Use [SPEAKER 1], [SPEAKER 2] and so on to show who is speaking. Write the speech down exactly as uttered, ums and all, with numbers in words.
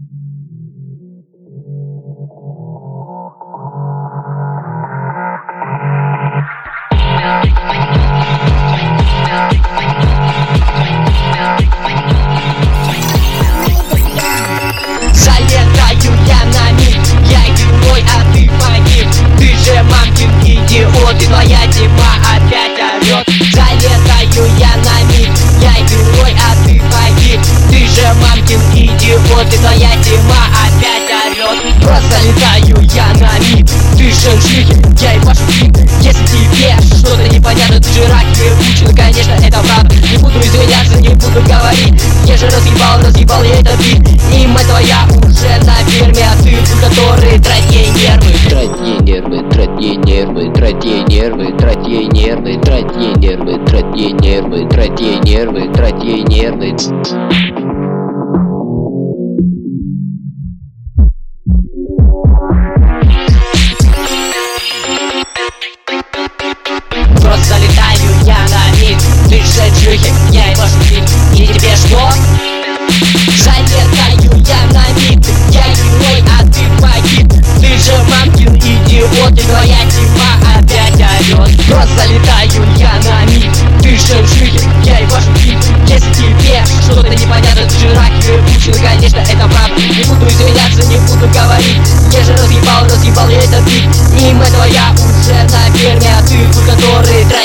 [SPEAKER 1] Залетаю я на миг, я герой, а ты погиб. Ты же мамкин идиот, и твоя тьма опять орет. Залетаю я на миг, я герой, а ты погиб. Ты же мамкин идиот, и твоя тьма опять орет. Просто летаю я на миг, ты же шлюхи, я и вашу фиг. Если тебе что-то непонятно, ты же рак ебучий, ну конечно это правда. Не буду извиняться, не буду говорить, я же разъебал, разъебал я этот бит. И мать твоя уже на ферме, а ты у которой трать ей нервы.
[SPEAKER 2] Трать ей нервы, трать ей нервы, трать ей нервы, трать ей нервы, трать ей нервы, трать ей нервы, трать ей нервы, трать ей нервы.
[SPEAKER 1] Просто летаю я на миг, ты же шлюхи, я и вашу фиг. И тебе что? Залетаю я на миг, я герой, а ты погиб. Ты же мамкин идиот, и твоя тьма опять орет. Просто летаю я на миг, ты же шлюхи, я и вашу фиг. Если тебе что-то непонятно, ты же рак ебучий, ну конечно это правда. Не буду извиняться, не буду говорить, я же разъебал, разъебал я этот бит. И мать твоя уже на ферме, а ты у которой